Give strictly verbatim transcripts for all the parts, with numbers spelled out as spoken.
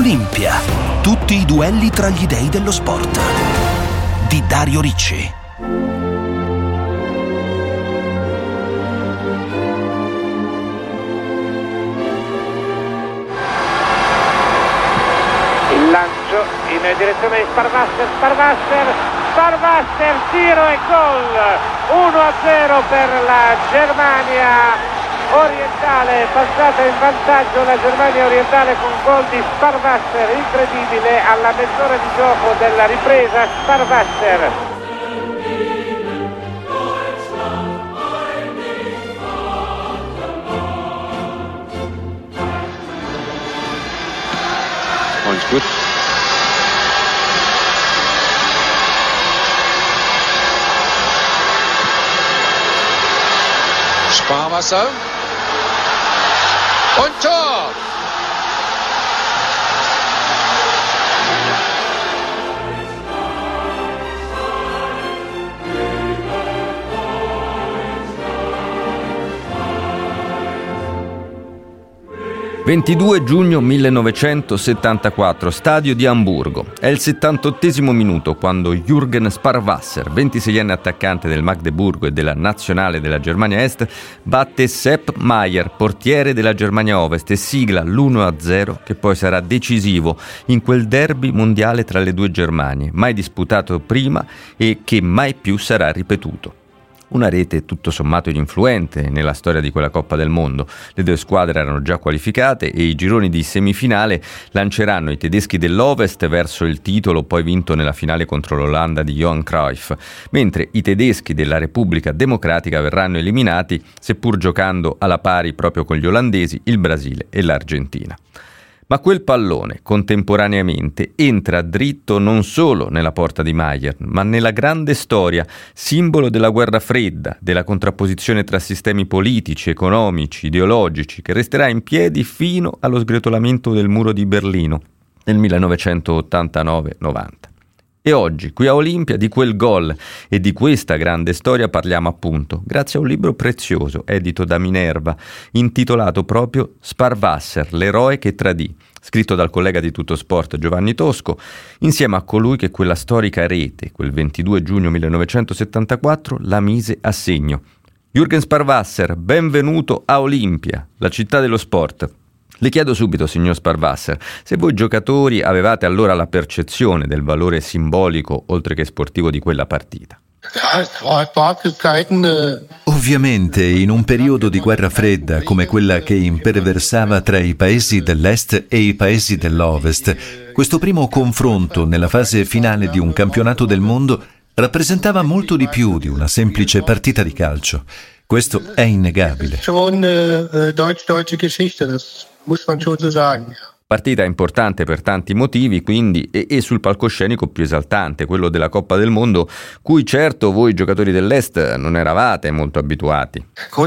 Olimpia. Tutti i duelli tra gli dei dello sport. Di Dario Ricci. Il lancio in direzione di Sparvasser, Sparvasser, Sparvasser, tiro e gol. uno a zero per la Germania orientale, passata in vantaggio la Germania orientale con gol di Sparvasser, incredibile, alla mezz'ora di gioco della ripresa. Sparvasser. Alles gut. Sparwasser. Und Tor! ventidue giugno millenovecentosettantaquattro, stadio di Amburgo. È il settantottesimo minuto quando Jürgen Sparwasser, ventiseienne attaccante del Magdeburgo e della nazionale della Germania Est, batte Sepp Maier, portiere della Germania Ovest, e sigla l'uno a zero che poi sarà decisivo in quel derby mondiale tra le due Germanie, mai disputato prima e che mai più sarà ripetuto. Una rete tutto sommato ininfluente nella storia di quella Coppa del Mondo. Le due squadre erano già qualificate e i gironi di semifinale lanceranno i tedeschi dell'Ovest verso il titolo poi vinto nella finale contro l'Olanda di Johan Cruyff, mentre i tedeschi della Repubblica Democratica verranno eliminati, seppur giocando alla pari proprio con gli olandesi, il Brasile e l'Argentina. Ma quel pallone, contemporaneamente, entra dritto non solo nella porta di Maier, ma nella grande storia, simbolo della guerra fredda, della contrapposizione tra sistemi politici, economici, ideologici, che resterà in piedi fino allo sgretolamento del muro di Berlino nel millenovecentottantanove novanta. E oggi, qui a Olimpia, di quel gol e di questa grande storia parliamo appunto, grazie a un libro prezioso, edito da Minerva, intitolato proprio Sparwasser, l'eroe che tradì, scritto dal collega di Tutto Sport Giovanni Tosco, insieme a colui che quella storica rete, quel ventidue giugno millenovecentosettantaquattro, la mise a segno. Jürgen Sparwasser, benvenuto a Olimpia, la città dello sport. Le chiedo subito, signor Sparwasser, se voi giocatori avevate allora la percezione del valore simbolico, oltre che sportivo, di quella partita. Ovviamente, in un periodo di guerra fredda come quella che imperversava tra i paesi dell'Est e i paesi dell'Ovest, questo primo confronto nella fase finale di un campionato del mondo rappresentava molto di più di una semplice partita di calcio. Questo è innegabile. Muss man schon so sagen. Partita importante per tanti motivi, quindi, e, e sul palcoscenico più esaltante, quello della Coppa del Mondo, cui certo voi giocatori dell'Est non eravate molto abituati.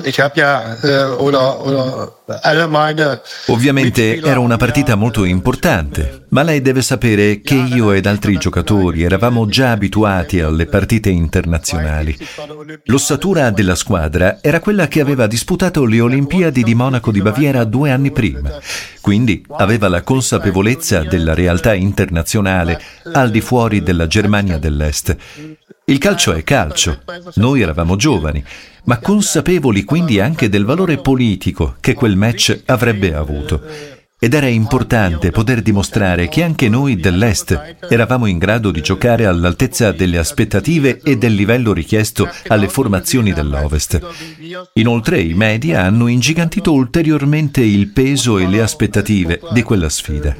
Ovviamente era una partita molto importante, ma lei deve sapere che io ed altri giocatori eravamo già abituati alle partite internazionali. L'ossatura della squadra era quella che aveva disputato le Olimpiadi di Monaco di Baviera due anni prima, quindi aveva la consapevolezza della realtà internazionale al di fuori della Germania dell'Est. Il calcio è calcio, noi eravamo giovani, ma consapevoli quindi anche del valore politico che quel match avrebbe avuto. Ed era importante poter dimostrare che anche noi dell'Est eravamo in grado di giocare all'altezza delle aspettative e del livello richiesto alle formazioni dell'Ovest. Inoltre i media hanno ingigantito ulteriormente il peso e le aspettative di quella sfida.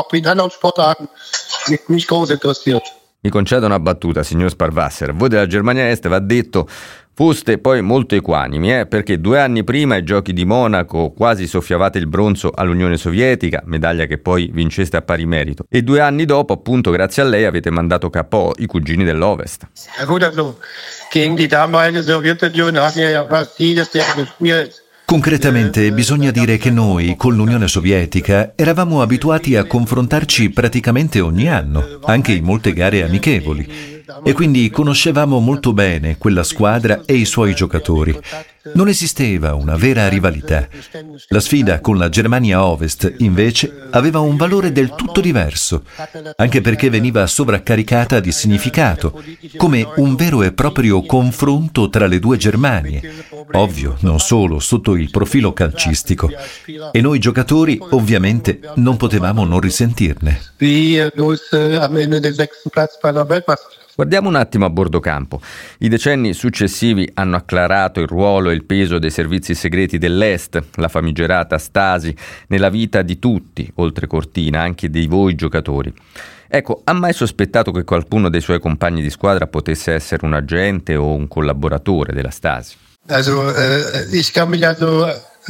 Mi concedo una battuta, signor Sparwasser. Voi della Germania Est, va detto, foste poi molto equanimi, eh? perché due anni prima ai Giochi di Monaco quasi soffiavate il bronzo all'Unione Sovietica, medaglia che poi vinceste a pari merito, e due anni dopo, appunto, grazie a lei, avete mandato K O i cugini dell'Ovest. Concretamente bisogna dire che noi, con l'Unione Sovietica, eravamo abituati a confrontarci praticamente ogni anno, anche in molte gare amichevoli, e quindi conoscevamo molto bene quella squadra e i suoi giocatori. Non esisteva una vera rivalità. La sfida con la Germania Ovest, invece, aveva un valore del tutto diverso, anche perché veniva sovraccaricata di significato, come un vero e proprio confronto tra le due Germanie, ovvio, non solo sotto il profilo calcistico. E noi giocatori, ovviamente, non potevamo non risentirne. Guardiamo un attimo a bordo campo. I decenni successivi hanno acclarato il ruolo e il peso dei servizi segreti dell'Est, la famigerata Stasi, nella vita di tutti, oltre Cortina, anche di voi giocatori. Ecco, ha mai sospettato che qualcuno dei suoi compagni di squadra potesse essere un agente o un collaboratore della Stasi? Also, äh, ich kann mich also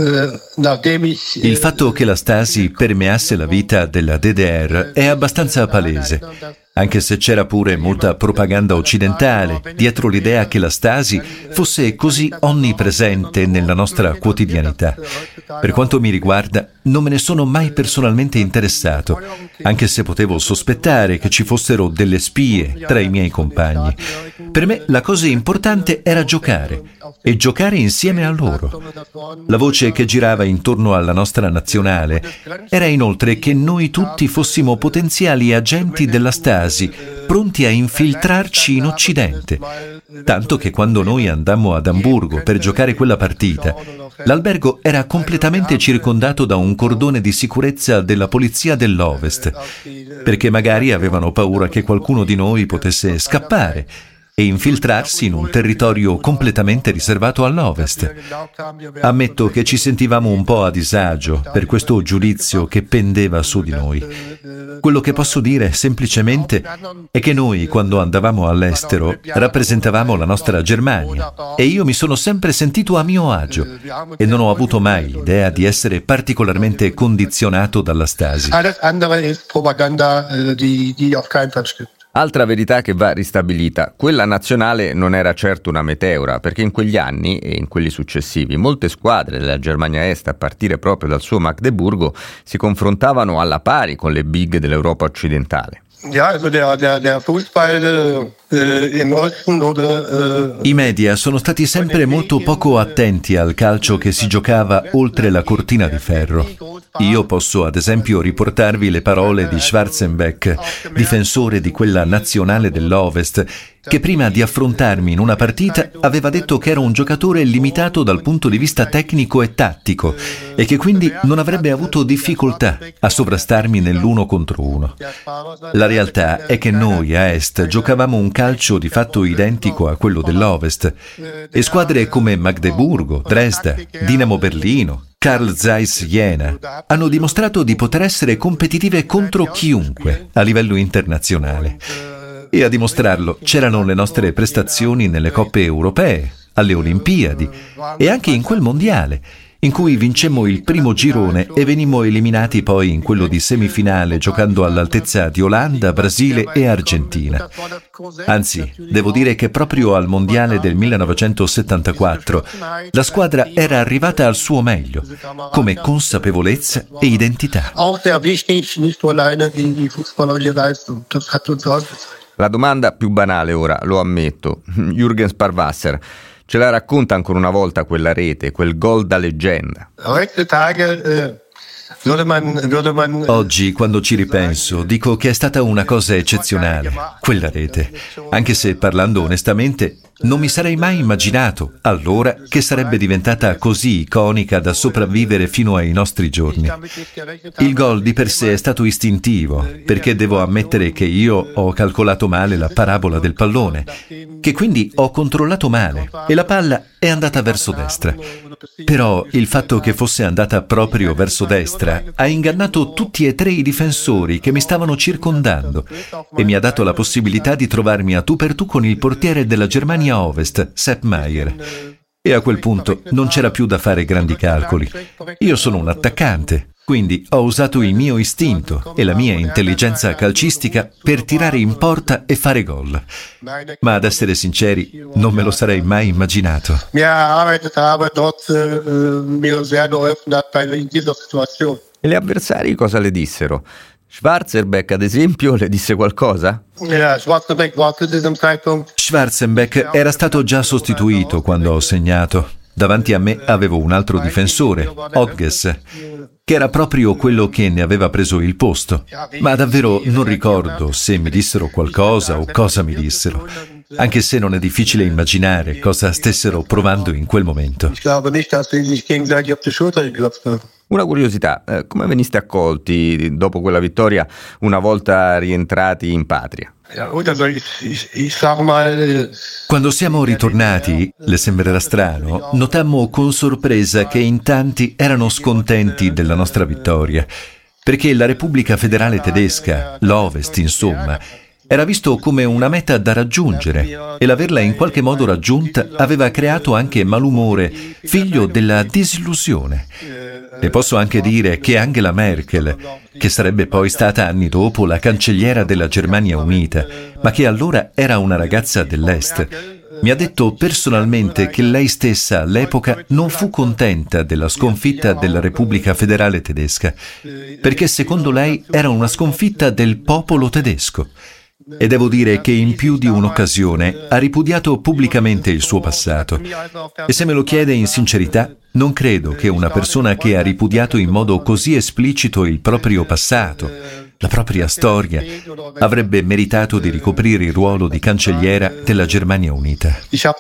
Il fatto che la Stasi permeasse la vita della D D R è abbastanza palese, anche se c'era pure molta propaganda occidentale dietro l'idea che la Stasi fosse così onnipresente nella nostra quotidianità. Per quanto mi riguarda, non me ne sono mai personalmente interessato, anche se potevo sospettare che ci fossero delle spie tra i miei compagni. Per me la cosa importante era giocare, e giocare insieme a loro. La voce che girava intorno alla nostra nazionale era inoltre che noi tutti fossimo potenziali agenti della Stasi, pronti a infiltrarci in Occidente. Tanto che quando noi andammo ad Amburgo per giocare quella partita, l'albergo era completamente circondato da un cordone di sicurezza della polizia dell'Ovest, perché magari avevano paura che qualcuno di noi potesse scappare e infiltrarsi in un territorio completamente riservato all'Ovest. Ammetto che ci sentivamo un po' a disagio per questo giudizio che pendeva su di noi. Quello che posso dire semplicemente è che noi, quando andavamo all'estero, rappresentavamo la nostra Germania e io mi sono sempre sentito a mio agio e non ho avuto mai l'idea di essere particolarmente condizionato dalla Stasi. Alles andere ist Propaganda, die, die auf keinen Fall stimmt. Altra verità che va ristabilita, quella nazionale non era certo una meteora, perché in quegli anni e in quelli successivi molte squadre della Germania Est, a partire proprio dal suo Magdeburgo, si confrontavano alla pari con le big dell'Europa occidentale. Ja, also der, der, der Fußball äh, im Osten oder, äh, I media sono stati sempre molto poco attenti al calcio che si giocava oltre la cortina di ferro. Io posso ad esempio riportarvi le parole di Schwarzenbeck, difensore di quella nazionale dell'Ovest, che prima di affrontarmi in una partita aveva detto che ero un giocatore limitato dal punto di vista tecnico e tattico e che quindi non avrebbe avuto difficoltà a sovrastarmi nell'uno contro uno. La realtà è che noi a Est giocavamo un calcio di fatto identico a quello dell'Ovest e squadre come Magdeburgo, Dresda, Dinamo Berlino, Carl Zeiss Jena hanno dimostrato di poter essere competitive contro chiunque a livello internazionale. E a dimostrarlo c'erano le nostre prestazioni nelle coppe europee, alle Olimpiadi e anche in quel mondiale, in cui vincemmo il primo girone e venimmo eliminati poi in quello di semifinale giocando all'altezza di Olanda, Brasile e Argentina. Anzi, devo dire che proprio al mondiale del millenovecentosettantaquattro la squadra era arrivata al suo meglio, come consapevolezza e identità. auch sehr wichtig, nicht nur alleine die, die fußballerische Leistung. Das hat uns ausgezeichnet. La domanda più banale ora, lo ammetto, Jürgen Sparwasser, ce la racconta ancora una volta quella rete, quel gol da leggenda? Heutzutage äh, würde man, würde man, Oggi, quando ci ripenso, dico che è stata una cosa eccezionale, quella rete, anche se, parlando onestamente, non mi sarei mai immaginato, allora, che sarebbe diventata così iconica da sopravvivere fino ai nostri giorni. Il gol di per sé è stato istintivo, perché devo ammettere che io ho calcolato male la parabola del pallone, che quindi ho controllato male, e la palla è andata verso destra. Però il fatto che fosse andata proprio verso destra ha ingannato tutti e tre i difensori che mi stavano circondando e mi ha dato la possibilità di trovarmi a tu per tu con il portiere della Germania Ovest, Sepp Maier. E a quel punto non c'era più da fare grandi calcoli. Io sono un attaccante, quindi ho usato il mio istinto e la mia intelligenza calcistica per tirare in porta e fare gol. Ma ad essere sinceri, non me lo sarei mai immaginato. mir erarbeitet habe, dort äh, mir sehr geholfen hat bei in dieser Situation. E le avversari cosa le dissero? Schwarzenbeck, ad esempio, le disse qualcosa? Ja, Schwarzenbeck war zu diesem Zeitpunkt Schwarzenbeck era stato già sostituito quando ho segnato. Davanti a me avevo un altro difensore, Hodges, che era proprio quello che ne aveva preso il posto. Ma davvero non ricordo se mi dissero qualcosa o cosa mi dissero, anche se non è difficile immaginare cosa stessero provando in quel momento. Una curiosità, eh, come veniste accolti dopo quella vittoria una volta rientrati in patria? Quando siamo ritornati, le sembrerà strano, notammo con sorpresa che in tanti erano scontenti della nostra vittoria, perché la Repubblica Federale Tedesca, l'Ovest insomma, era visto come una meta da raggiungere e l'averla in qualche modo raggiunta aveva creato anche malumore, figlio della disillusione. E posso anche dire che Angela Merkel, che sarebbe poi stata anni dopo la cancelliera della Germania Unita, ma che allora era una ragazza dell'Est, mi ha detto personalmente che lei stessa all'epoca non fu contenta della sconfitta della Repubblica Federale Tedesca, perché secondo lei era una sconfitta del popolo tedesco. E devo dire che in più di un'occasione ha ripudiato pubblicamente il suo passato. E se me lo chiede in sincerità, non credo che una persona che ha ripudiato in modo così esplicito il proprio passato, la propria storia, avrebbe meritato di ricoprire il ruolo di cancelliera della Germania Unita.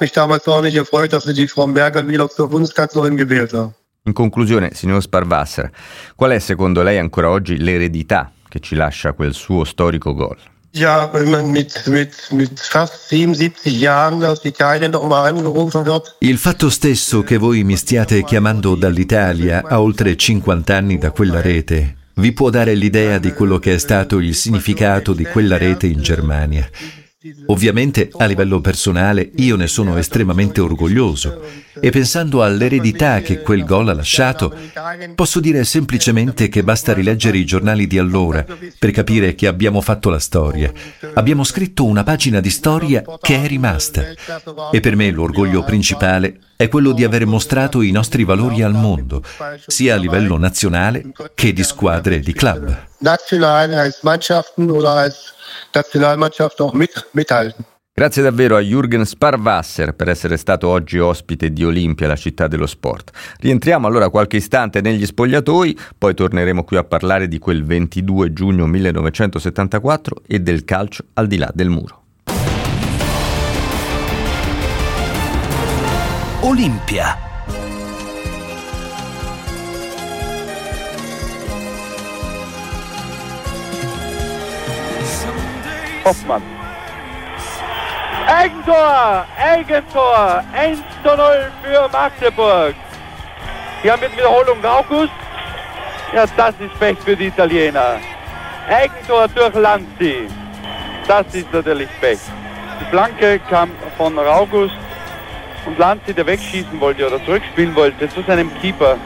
In conclusione, signor Sparwasser, qual è secondo lei ancora oggi l'eredità che ci lascia quel suo storico gol? Ja, mit, mit, mit fast siebenundsiebzig Jahren, dass Italien noch mal angerufen wird. Il fatto stesso che voi mi stiate chiamando dall'Italia a oltre cinquanta anni da quella rete vi può dare l'idea di quello che è stato il significato di quella rete in Germania. Ovviamente a livello personale io ne sono estremamente orgoglioso e pensando all'eredità che quel gol ha lasciato posso dire semplicemente che basta rileggere i giornali di allora per capire che abbiamo fatto la storia. Abbiamo scritto una pagina di storia che è rimasta e per me l'orgoglio principale è quello di aver mostrato i nostri valori al mondo, sia a livello nazionale che di squadre e di club. Nazionale, als Mannschaften oder als Nationalmannschaft auch mit, mithalten. Grazie davvero a Jürgen Sparwasser per essere stato oggi ospite di Olimpia, la città dello sport. Rientriamo allora qualche istante negli spogliatoi, poi torneremo qui a parlare di quel ventidue giugno millenovecentosettantaquattro e del calcio al di là del muro. Olimpia. Hoffmann. Eigentor! Eigentor! eins zu null für Magdeburg. Wir haben mit Wiederholung August. Ja, das ist Pech für die Italiener. Eigentor durch Lanzi. Das ist natürlich Pech. Die Flanke kam von August und Lanzi, der wegschießen wollte oder zurückspielen wollte, zu seinem Keeper.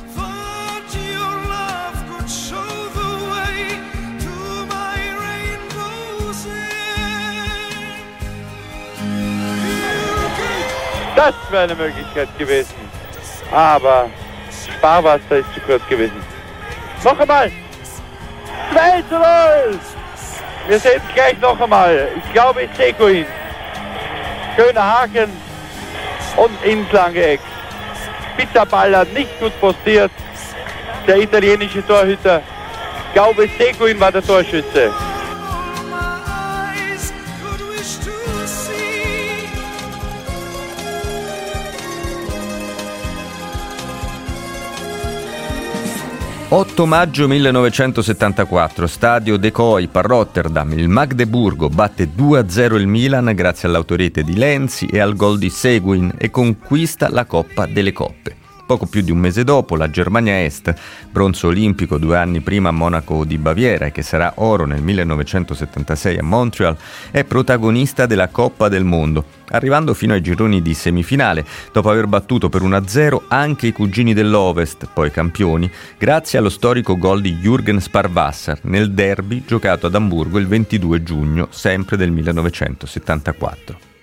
Das wäre eine Möglichkeit gewesen. Aber Sparwasser ist zu kurz gewesen. Noch einmal. zwei zu null. Wir sehen es gleich noch einmal. Ich glaube, ich sehe ihn. Schöner Haken und ins lange Eck. Pizzaballer nicht gut postiert. Der italienische Torhüter. Ich glaube, Seguin war der Torschütze. otto maggio millenovecentosettantaquattro, stadio De Kuip a Rotterdam, il Magdeburgo batte due a zero il Milan grazie all'autorete di Lenzi e al gol di Seguin e conquista la Coppa delle Coppe. Poco più di un mese dopo, la Germania Est, bronzo olimpico due anni prima a Monaco di Baviera e che sarà oro nel millenovecentosettantasei a Montreal, è protagonista della Coppa del Mondo, arrivando fino ai gironi di semifinale, dopo aver battuto per uno a zero anche i cugini dell'Ovest, poi campioni, grazie allo storico gol di Jürgen Sparwasser nel derby giocato ad Amburgo il ventidue giugno, sempre del millenovecentosettantaquattro.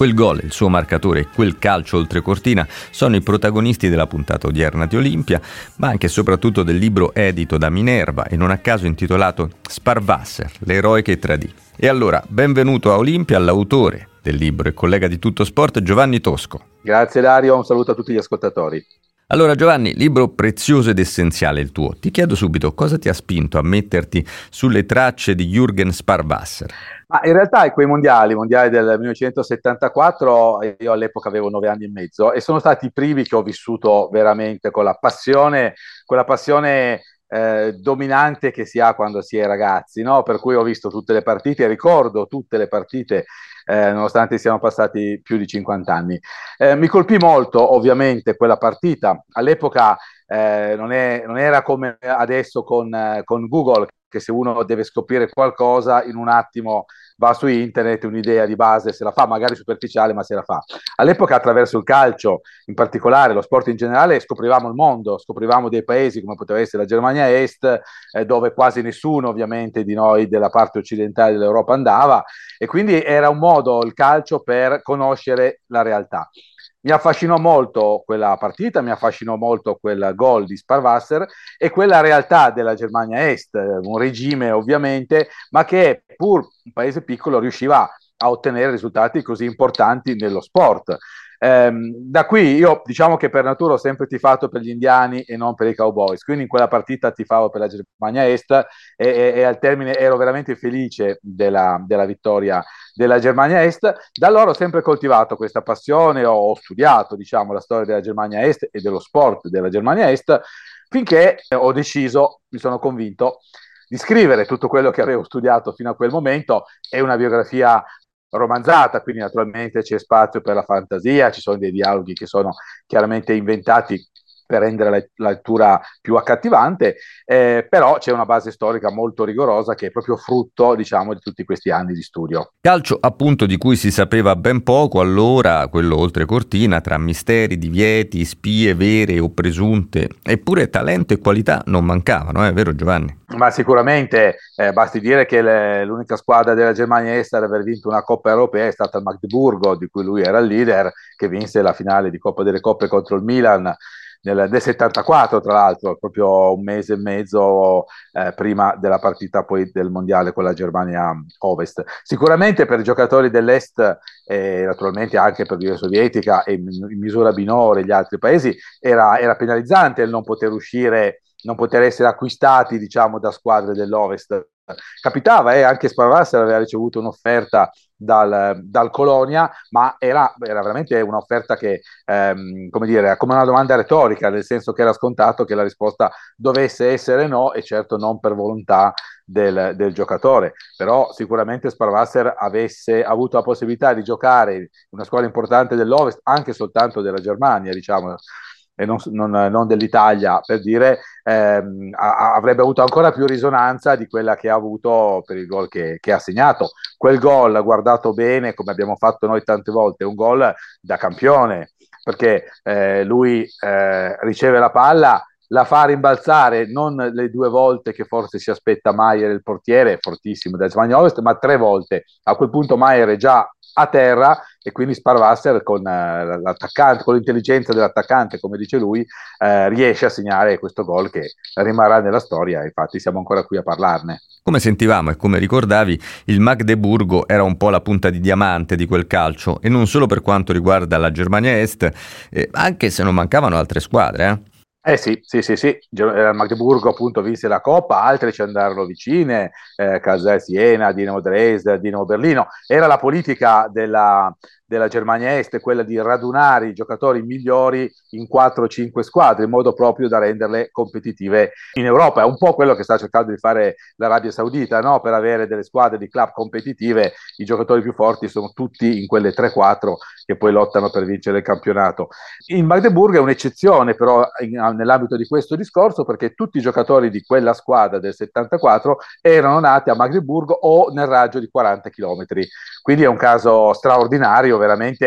Quel gol, il suo marcatore e quel calcio oltre cortina sono i protagonisti della puntata odierna di Olimpia, ma anche e soprattutto del libro edito da Minerva e non a caso intitolato Sparwasser, l'eroe che tradì. E allora, benvenuto a Olimpia all'autore del libro e collega di Tutto Sport, Giovanni Tosco. Grazie Dario, un saluto a tutti gli ascoltatori. Allora Giovanni, libro prezioso ed essenziale il tuo. Ti chiedo subito cosa ti ha spinto a metterti sulle tracce di Jürgen Sparwasser? Ma in realtà quei mondiali, i mondiali del millenovecentosettantaquattro, io all'epoca avevo nove anni e mezzo e sono stati i primi che ho vissuto veramente con la passione, quella passione eh, dominante che si ha quando si è ragazzi, no? Per cui ho visto tutte le partite, ricordo tutte le partite, eh, nonostante siano passati più di cinquanta anni. Eh, mi colpì molto ovviamente quella partita, all'epoca eh, non, è, non era come adesso con, eh, con Google, che se uno deve scoprire qualcosa in un attimo va su internet, un'idea di base se la fa, magari superficiale, ma se la fa. All'epoca attraverso il calcio, in particolare lo sport in generale, scoprivamo il mondo, scoprivamo dei paesi come poteva essere la Germania Est, eh, dove quasi nessuno ovviamente di noi della parte occidentale dell'Europa andava, e quindi era un modo il calcio per conoscere la realtà. Mi affascinò molto quella partita, mi affascinò molto quel gol di Sparwasser e quella realtà della Germania Est, un regime ovviamente, ma che pur un paese piccolo riusciva a ottenere risultati così importanti nello sport. Ehm, da qui io diciamo che per natura ho sempre tifato per gli indiani e non per i Cowboys, quindi in quella partita tifavo per la Germania Est e, e, e al termine ero veramente felice della, della vittoria della Germania Est. Da allora ho sempre coltivato questa passione, ho, ho studiato diciamo la storia della Germania Est e dello sport della Germania Est, finché ho deciso, mi sono convinto di scrivere tutto quello che avevo studiato fino a quel momento. È una biografia romanzata, quindi naturalmente c'è spazio per la fantasia, ci sono dei dialoghi che sono chiaramente inventati per rendere la, la lettura più accattivante, eh, però c'è una base storica molto rigorosa che è proprio frutto, diciamo, di tutti questi anni di studio. Calcio appunto di cui si sapeva ben poco allora, quello oltre cortina, tra misteri, divieti, spie vere o presunte, eppure talento e qualità non mancavano, è eh, vero Giovanni? Ma sicuramente, eh, basti dire che le, l'unica squadra della Germania Est ad aver vinto una Coppa Europea è stata il Magdeburgo, di cui lui era il leader, che vinse la finale di Coppa delle Coppe contro il Milan nel, nel settantaquattro, tra l'altro, proprio un mese e mezzo eh, prima della partita poi del Mondiale con la Germania Ovest. Sicuramente per i giocatori dell'Est e eh, naturalmente anche per l'Unione Sovietica e in, in misura minore gli altri paesi era, era penalizzante il non poter uscire, non poter essere acquistati, diciamo, da squadre dell'Ovest. Capitava, eh, anche Sparwasser aveva ricevuto un'offerta dal, dal Colonia, ma era, era veramente un'offerta che, ehm, come dire, era come una domanda retorica, nel senso che era scontato che la risposta dovesse essere no, e certo non per volontà del, del giocatore. Però sicuramente Sparwasser avesse avuto la possibilità di giocare in una squadra importante dell'Ovest, anche soltanto della Germania, diciamo, e non, non, non dell'Italia, per dire, ehm, a, avrebbe avuto ancora più risonanza di quella che ha avuto per il gol che, che ha segnato. Quel gol, guardato bene, come abbiamo fatto noi tante volte, è un gol da campione, perché eh, lui eh, riceve la palla, la fa rimbalzare, non le due volte che forse si aspetta Maier, il portiere, fortissimo della Germania Ovest, ma tre volte. A quel punto Maier è già a terra e quindi Sparwasser con, uh, l'attaccante, con l'intelligenza dell'attaccante, come dice lui, uh, riesce a segnare questo gol che rimarrà nella storia, infatti siamo ancora qui a parlarne. Come sentivamo e come ricordavi, il Magdeburgo era un po' la punta di diamante di quel calcio, e non solo per quanto riguarda la Germania Est, eh, anche se non mancavano altre squadre, eh? Eh sì, sì, sì, sì, il Magdeburgo appunto vinse la Coppa, altre ci andarono vicine, eh, Casal Siena, Dinamo Dresda, Dinamo Berlino. Era la politica della, della Germania Est, quella di radunare i giocatori migliori in quattro o cinque squadre, in modo proprio da renderle competitive in Europa. È un po' quello che sta cercando di fare l'Arabia Saudita, no? Per avere delle squadre di club competitive, i giocatori più forti sono tutti in quelle tre quattro che poi lottano per vincere il campionato. Il Magdeburgo è un'eccezione però in, nell'ambito di questo discorso, perché tutti i giocatori di quella squadra del settantaquattro erano nati a Magdeburgo o nel raggio di quaranta chilometri, quindi è un caso straordinario, veramente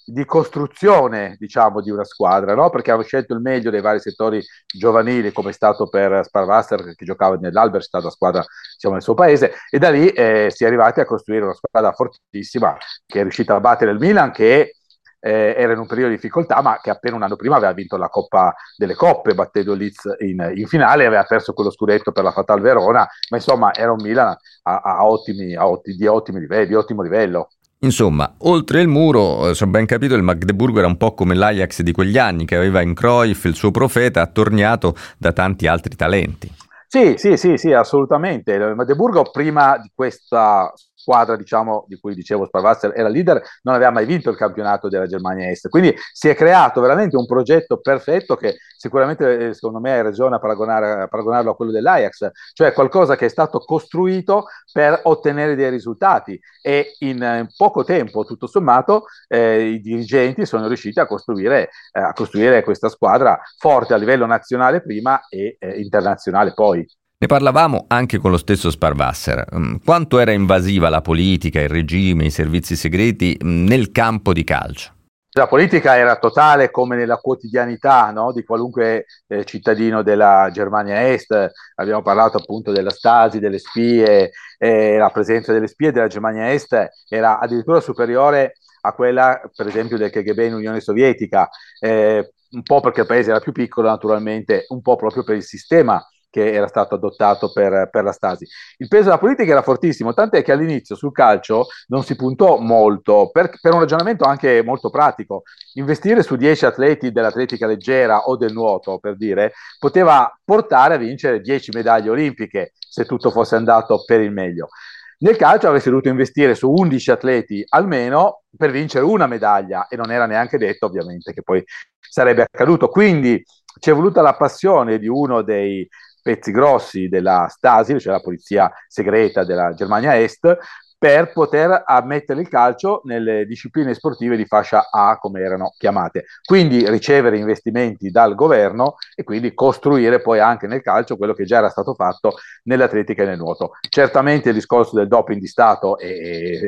di costruzione, diciamo, di una squadra, no? Perché hanno scelto il meglio dei vari settori giovanili, come è stato per Sparvasser, che giocava nell'Alberstadt, la squadra, diciamo, del suo paese, e da lì eh, si è arrivati a costruire una squadra fortissima che è riuscita a battere il Milan, che eh, era in un periodo di difficoltà, ma che appena un anno prima aveva vinto la Coppa delle Coppe, battendo Leeds in, in finale, aveva perso quello scudetto per la Fatal Verona, ma insomma era un Milan a, a ottimi, a otti, di, ottimi livelli, di ottimo livello. Insomma, oltre il muro, se ho ben capito, il Magdeburgo era un po' come l'Ajax di quegli anni, che aveva in Cruyff il suo profeta, attorniato da tanti altri talenti. Sì, sì, sì, sì, assolutamente. Il Magdeburgo, prima di questa squadra, diciamo, di cui dicevo Sparvasser era leader, non aveva mai vinto il campionato della Germania Est. Quindi si è creato veramente un progetto perfetto che sicuramente, secondo me, hai ragione a, paragonare, a paragonarlo a quello dell'Ajax, cioè qualcosa che è stato costruito per ottenere dei risultati, e in, in poco tempo, tutto sommato, eh, i dirigenti sono riusciti a costruire, eh, a costruire questa squadra forte a livello nazionale prima e eh, internazionale poi. Ne parlavamo anche con lo stesso Sparvasser. Quanto era invasiva la politica, il regime, i servizi segreti nel campo di calcio? La politica era totale, come nella quotidianità, no? Di qualunque eh, cittadino della Germania Est. Abbiamo parlato appunto della Stasi, delle spie, eh, la presenza delle spie della Germania Est era addirittura superiore a quella, per esempio, del K G B in Unione Sovietica, eh, un po' perché il paese era più piccolo naturalmente, un po' proprio per il sistema che era stato adottato per, per la Stasi. Il peso della politica era fortissimo, tant'è che all'inizio sul calcio non si puntò molto, per, per un ragionamento anche molto pratico. Investire su dieci atleti dell'atletica leggera o del nuoto, per dire, poteva portare a vincere dieci medaglie olimpiche, se tutto fosse andato per il meglio. Nel calcio avresti dovuto investire su undici atleti almeno per vincere una medaglia, e non era neanche detto ovviamente che poi sarebbe accaduto. Quindi ci è voluta la passione di uno dei pezzi grossi della Stasi, cioè la polizia segreta della Germania Est, per poter ammettere il calcio nelle discipline sportive di fascia A, come erano chiamate. Quindi ricevere investimenti dal governo e quindi costruire poi anche nel calcio quello che già era stato fatto nell'atletica e nel nuoto. Certamente il discorso del doping di Stato è,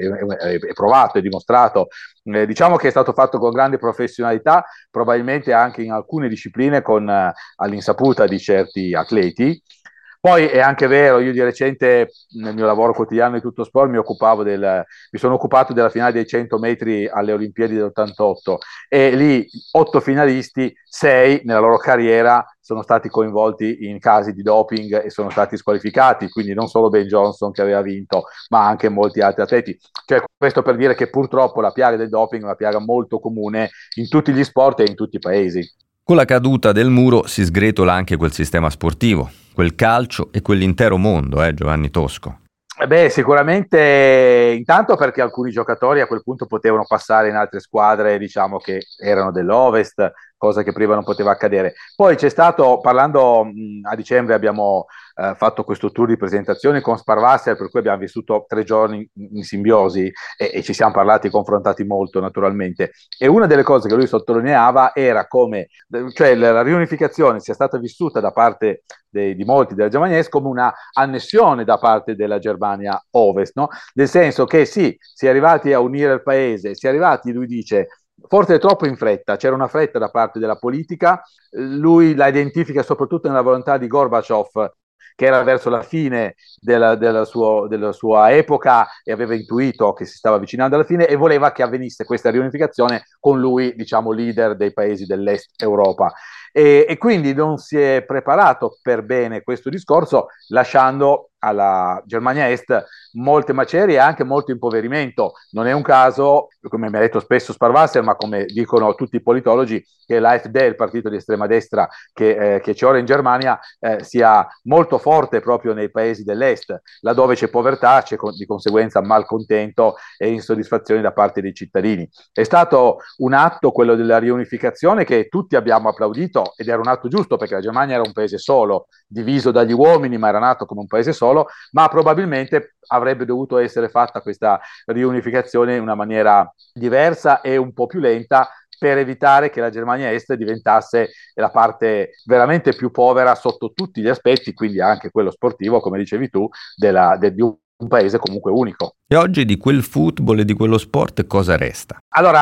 è, è provato, è dimostrato. Eh, diciamo che è stato fatto con grande professionalità, probabilmente anche in alcune discipline con eh, all'insaputa di certi atleti. Poi è anche vero, io di recente nel mio lavoro quotidiano di Tutto Sport mi occupavo del, mi sono occupato della finale dei cento metri alle Olimpiadi dell'ottantotto, e lì otto finalisti, sei nella loro carriera sono stati coinvolti in casi di doping e sono stati squalificati, quindi non solo Ben Johnson che aveva vinto, ma anche molti altri atleti. Cioè, questo per dire che purtroppo la piaga del doping è una piaga molto comune in tutti gli sport e in tutti i paesi. Con la caduta del muro si sgretola anche quel sistema sportivo, quel calcio e quell'intero mondo, eh, Giovanni Tosco. Beh, sicuramente intanto perché alcuni giocatori a quel punto potevano passare in altre squadre, diciamo, che erano dell'Ovest, cosa che prima non poteva accadere. Poi c'è stato, parlando mh, a dicembre abbiamo eh, fatto questo tour di presentazioni con Sparvasser, per cui abbiamo vissuto tre giorni in, in simbiosi e, e ci siamo parlati, confrontati molto naturalmente. E una delle cose che lui sottolineava era come, cioè, la riunificazione sia stata vissuta da parte dei, di molti della Germania Est come una annessione da parte della Germania Ovest, no? Nel senso che sì, si è arrivati a unire il paese, si è arrivati, lui dice, forse troppo in fretta, c'era una fretta da parte della politica, lui la identifica soprattutto nella volontà di Gorbaciov, che era verso la fine della, della, suo, della sua epoca e aveva intuito che si stava avvicinando alla fine e voleva che avvenisse questa riunificazione con lui, diciamo, leader dei paesi dell'Est Europa. E, e quindi non si è preparato per bene questo discorso, lasciando alla Germania Est molte macerie e anche molto impoverimento. Non è un caso, come mi ha detto spesso Sparvasser, ma come dicono tutti i politologi, che l'A F D, il partito di estrema destra che, eh, che c'è ora in Germania, eh, sia molto forte proprio nei paesi dell'Est, laddove c'è povertà, c'è con, di conseguenza malcontento e insoddisfazione da parte dei cittadini. È stato un atto, quello della riunificazione, che tutti abbiamo applaudito, ed era un atto giusto perché la Germania era un paese solo, diviso dagli uomini, ma era nato come un paese solo, ma probabilmente avrebbe dovuto essere fatta questa riunificazione in una maniera diversa e un po' più lenta, per evitare che la Germania Est diventasse la parte veramente più povera sotto tutti gli aspetti, quindi anche quello sportivo, come dicevi tu, della, de, di un paese comunque unico. E oggi di quel football e di quello sport cosa resta? Allora,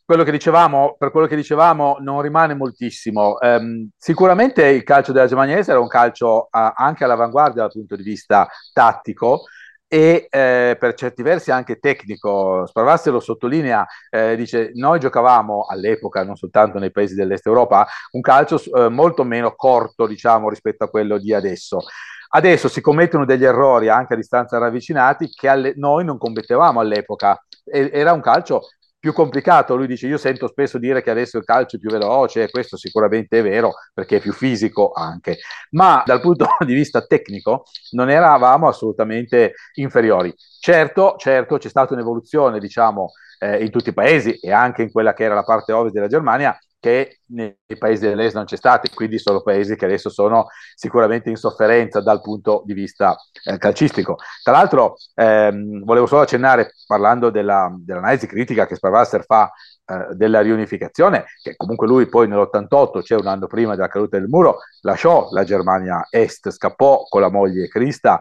quello che dicevamo, per quello che dicevamo non rimane moltissimo. Um, sicuramente il calcio della Germania Est era un calcio uh, anche all'avanguardia dal punto di vista tattico e eh, per certi versi anche tecnico. Sparvasser lo sottolinea, eh, dice noi giocavamo all'epoca, non soltanto nei paesi dell'Est Europa, un calcio eh, molto meno corto, diciamo, rispetto a quello di adesso. Adesso si commettono degli errori anche a distanza ravvicinati che alle, noi non commettevamo all'epoca. E, era un calcio più complicato. Lui dice: io sento spesso dire che adesso il calcio è più veloce, e questo sicuramente è vero perché è più fisico anche, ma dal punto di vista tecnico non eravamo assolutamente inferiori. Certo, certo c'è stata un'evoluzione, diciamo, eh, in tutti i paesi e anche in quella che era la parte ovest della Germania, che nei paesi dell'est non c'è stata, quindi sono paesi che adesso sono sicuramente in sofferenza dal punto di vista eh, calcistico. Tra l'altro ehm, volevo solo accennare, parlando della, dell'analisi critica che Sparvasser fa eh, della riunificazione, che comunque lui poi nell'ottantotto, cioè un anno prima della caduta del muro, lasciò la Germania Est, scappò con la moglie Krista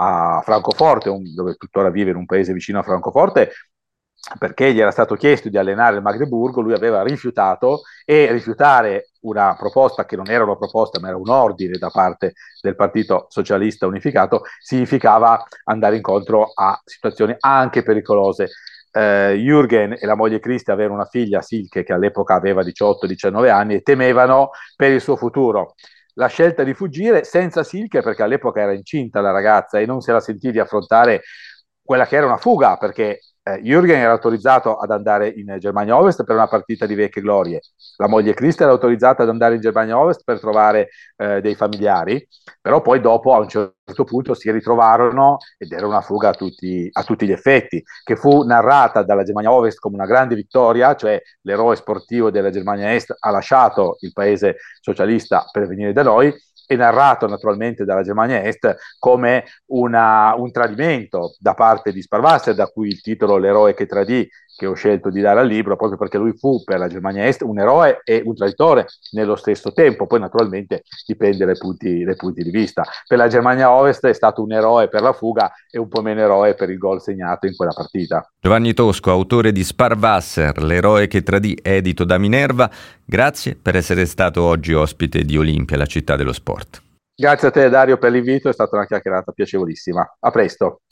a Francoforte, un, dove tuttora vive, in un paese vicino a Francoforte, perché gli era stato chiesto di allenare il Magdeburgo. Lui aveva rifiutato, e rifiutare una proposta che non era una proposta ma era un ordine da parte del Partito Socialista Unificato significava andare incontro a situazioni anche pericolose. Eh, Jürgen e la moglie Christi avevano una figlia, Silke, che all'epoca aveva diciotto diciannove anni, e temevano per il suo futuro. La scelta di fuggire senza Silke, perché all'epoca era incinta la ragazza e non se la sentì di affrontare quella che era una fuga, perché eh, Jürgen era autorizzato ad andare in Germania Ovest per una partita di vecchie glorie, la moglie Christa era autorizzata ad andare in Germania Ovest per trovare eh, dei familiari, però poi dopo a un certo punto si ritrovarono ed era una fuga a tutti, a tutti gli effetti, che fu narrata dalla Germania Ovest come una grande vittoria, cioè l'eroe sportivo della Germania Est ha lasciato il paese socialista per venire da noi, è narrato naturalmente dalla Germania Est come una, un tradimento da parte di Sparvasser, da cui il titolo L'eroe che tradì, che ho scelto di dare al libro, proprio perché lui fu per la Germania Est un eroe e un traditore nello stesso tempo. Poi naturalmente dipende dai punti, dai punti di vista. Per la Germania Ovest è stato un eroe per la fuga e un po' meno eroe per il gol segnato in quella partita. Giovanni Tosco, autore di Sparvasser, L'eroe che tradì, edito da Minerva, grazie per essere stato oggi ospite di Olimpia, la città dello sport. Grazie a te Dario per l'invito, è stata una chiacchierata piacevolissima. A presto.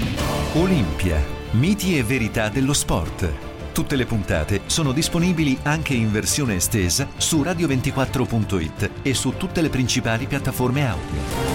Olimpia, miti e verità dello sport. Tutte le puntate sono disponibili anche in versione estesa su radio ventiquattro punto it e su tutte le principali piattaforme audio.